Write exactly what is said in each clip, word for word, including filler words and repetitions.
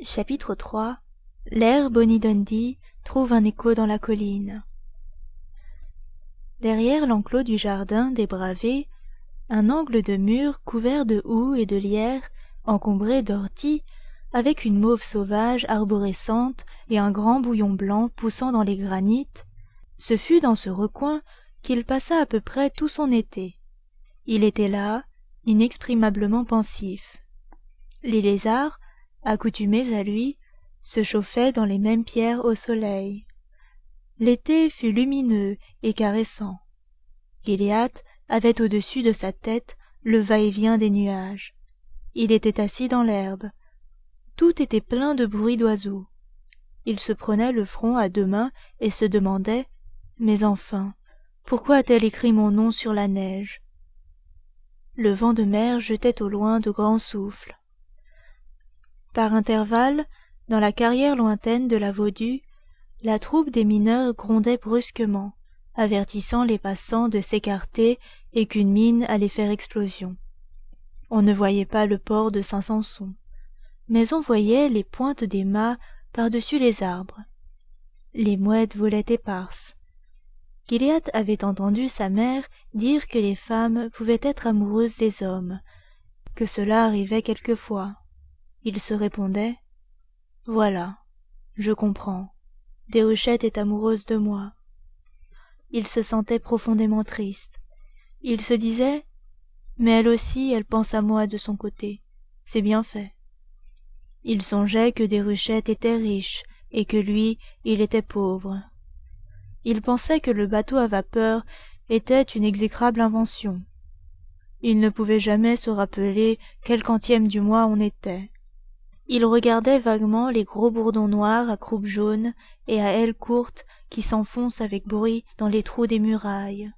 Chapitre trois. L'air Bonnie Dundee trouve un écho dans la colline. Derrière l'enclos du jardin débravé, un angle de mur couvert de houx et de lierre, encombré d'orties, avec une mauve sauvage arborescente et un grand bouillon blanc poussant dans les granites, ce fut dans ce recoin qu'il passa à peu près tout son été. Il était là, inexprimablement pensif. Les lézards, accoutumés à lui, se chauffaient dans les mêmes pierres au soleil. L'été fut lumineux et caressant. Gilliatt avait au-dessus de sa tête le va-et-vient des nuages. Il était assis dans l'herbe. Tout était plein de bruit d'oiseaux. Il se prenait le front à deux mains et se demandait « Mais enfin, pourquoi a-t-elle écrit mon nom sur la neige ?» Le vent de mer jetait au loin de grands souffles. Par intervalles, dans la carrière lointaine de la Vaudue, la troupe des mineurs grondait brusquement, avertissant les passants de s'écarter et qu'une mine allait faire explosion. On ne voyait pas le port de Saint-Sanson, mais on voyait les pointes des mâts par-dessus les arbres. Les mouettes volaient éparses. Gilliatt avait entendu sa mère dire que les femmes pouvaient être amoureuses des hommes, que cela arrivait quelquefois. Il se répondait « Voilà, je comprends. Déruchette est amoureuse de moi. » Il se sentait profondément triste. Il se disait « Mais elle aussi, elle pense à moi de son côté. C'est bien fait. » Il songeait que Déruchette était riche et que lui, il était pauvre. Il pensait que le bateau à vapeur était une exécrable invention. Il ne pouvait jamais se rappeler quel quantième du mois on était. Il regardait vaguement les gros bourdons noirs à croupe jaune et à ailes courtes qui s'enfoncent avec bruit dans les trous des murailles.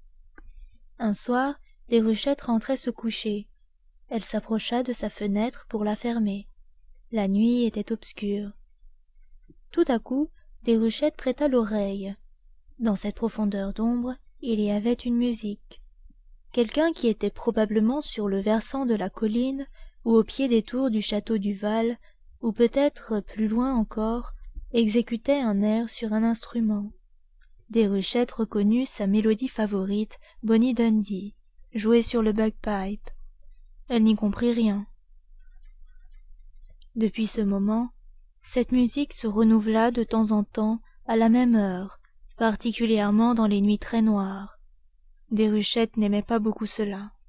Un soir, Déruchette rentrait se coucher. Elle s'approcha de sa fenêtre pour la fermer. La nuit était obscure. Tout à coup, Déruchette prêta l'oreille. Dans cette profondeur d'ombre, il y avait une musique. Quelqu'un qui était probablement sur le versant de la colline ou au pied des tours du château du Val, ou peut-être plus loin encore, exécutait un air sur un instrument. Déruchette reconnut sa mélodie favorite, Bonnie Dundee, jouée sur le bagpipe. Elle n'y comprit rien. Depuis ce moment, cette musique se renouvela de temps en temps à la même heure, particulièrement dans les nuits très noires. Déruchette n'aimait pas beaucoup cela.